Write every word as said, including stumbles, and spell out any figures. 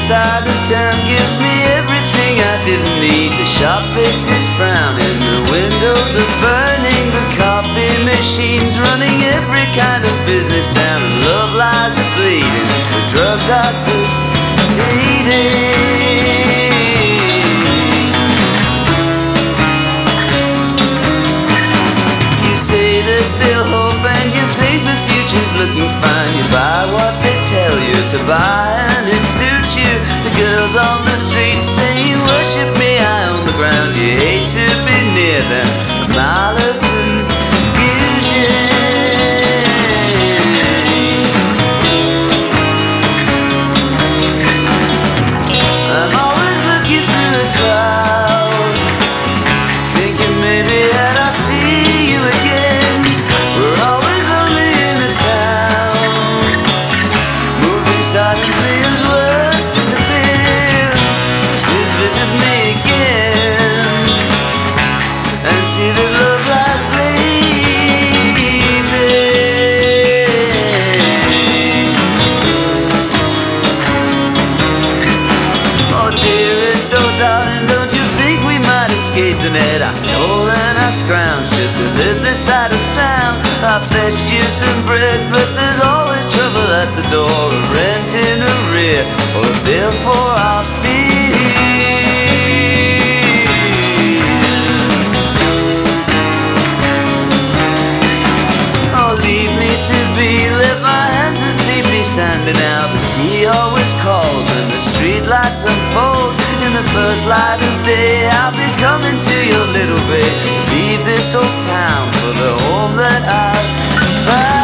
side of town gives me everything I didn't need. The sharp faces frowning, the windows are burning, the coffee machine's running every kind of business down, and love lies are bleeding, the drugs are succeeding. You say there's still hope and you think the future's looking fine. You buy what they tell you to buy and it suits you. The girls on the street say you worship me, I own the ground. You hate to be near them, a mile of confusion. I'm always looking through a cloud, thinking maybe that I'll see you again. We're always only in a town, moving silently as words disappear. Please visit me again and see that love lies bleeding. Oh dearest, oh darling, don't you think we might escape the net? I stole and I scrounged just to live this side of town. I fetched you some bread, but there's always trouble at the door. A rent in arrear or a bill for our fees. Oh, leave me to be, let my hands and feet be sanding out. The sea always calls and the street lights unfold. In the first light of day I'll be coming to your little bay. Leave this old town for the home that I found.